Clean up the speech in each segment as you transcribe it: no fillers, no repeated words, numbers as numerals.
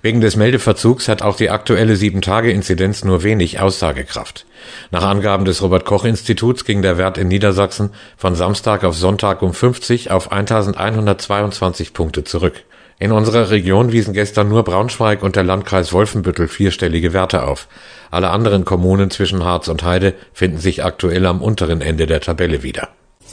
Wegen des Meldeverzugs hat auch die aktuelle 7-Tage-Inzidenz nur wenig Aussagekraft. Nach Angaben des Robert-Koch-Instituts ging der Wert in Niedersachsen von Samstag auf Sonntag um 50 auf 1.122 Punkte zurück. In unserer Region wiesen gestern nur Braunschweig und der Landkreis Wolfenbüttel vierstellige Werte auf. Alle anderen Kommunen zwischen Harz und Heide finden sich aktuell am unteren Ende der Tabelle wieder.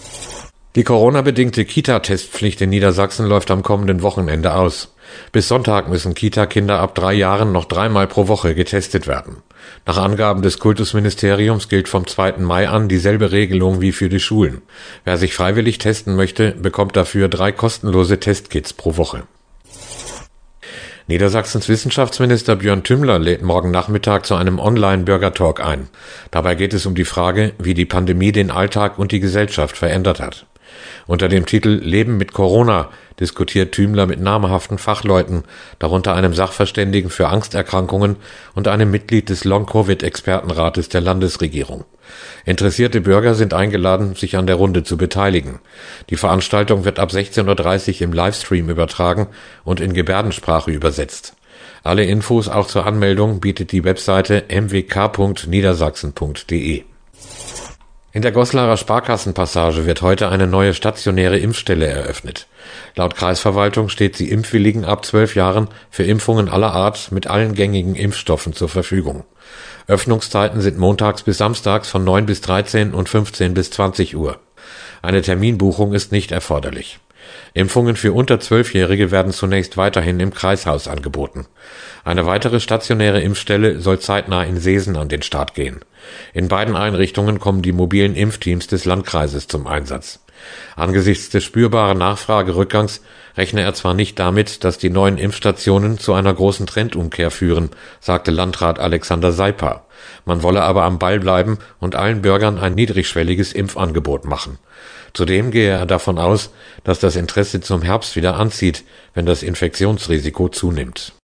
Die Corona-bedingte Kita-Testpflicht in Niedersachsen läuft am kommenden Wochenende aus. Bis Sonntag müssen Kita-Kinder ab 3 Jahren noch 3-mal pro Woche getestet werden. Nach Angaben des Kultusministeriums gilt vom 2. Mai an dieselbe Regelung wie für die Schulen. Wer sich freiwillig testen möchte, bekommt dafür 3 kostenlose Testkits pro Woche. Niedersachsens Wissenschaftsminister Björn Tümmler lädt morgen Nachmittag zu einem Online-Bürgertalk ein. Dabei geht es um die Frage, wie die Pandemie den Alltag und die Gesellschaft verändert hat. Unter dem Titel Leben mit Corona diskutiert Tümmler mit namhaften Fachleuten, darunter einem Sachverständigen für Angsterkrankungen und einem Mitglied des Long-Covid-Expertenrates der Landesregierung. Interessierte Bürger sind eingeladen, sich an der Runde zu beteiligen. Die Veranstaltung wird ab 16:30 Uhr im Livestream übertragen und in Gebärdensprache übersetzt. Alle Infos auch zur Anmeldung bietet die Webseite mwk.niedersachsen.de. In der Goslarer Sparkassenpassage wird heute eine neue stationäre Impfstelle eröffnet. Laut Kreisverwaltung steht sie Impfwilligen ab 12 Jahren für Impfungen aller Art mit allen gängigen Impfstoffen zur Verfügung. Öffnungszeiten sind montags bis samstags von 9 bis 13 und 15 bis 20 Uhr. Eine Terminbuchung ist nicht erforderlich. Impfungen für unter 12-Jährige werden zunächst weiterhin im Kreishaus angeboten. Eine weitere stationäre Impfstelle soll zeitnah in Seesen an den Start gehen. In beiden Einrichtungen kommen die mobilen Impfteams des Landkreises zum Einsatz. Angesichts des spürbaren Nachfragerückgangs rechne er zwar nicht damit, dass die neuen Impfstationen zu einer großen Trendumkehr führen, sagte Landrat Alexander Seiper. Man wolle aber am Ball bleiben und allen Bürgern ein niedrigschwelliges Impfangebot machen. Zudem gehe er davon aus, dass das Interesse zum Herbst wieder anzieht, wenn das Infektionsrisiko zunimmt.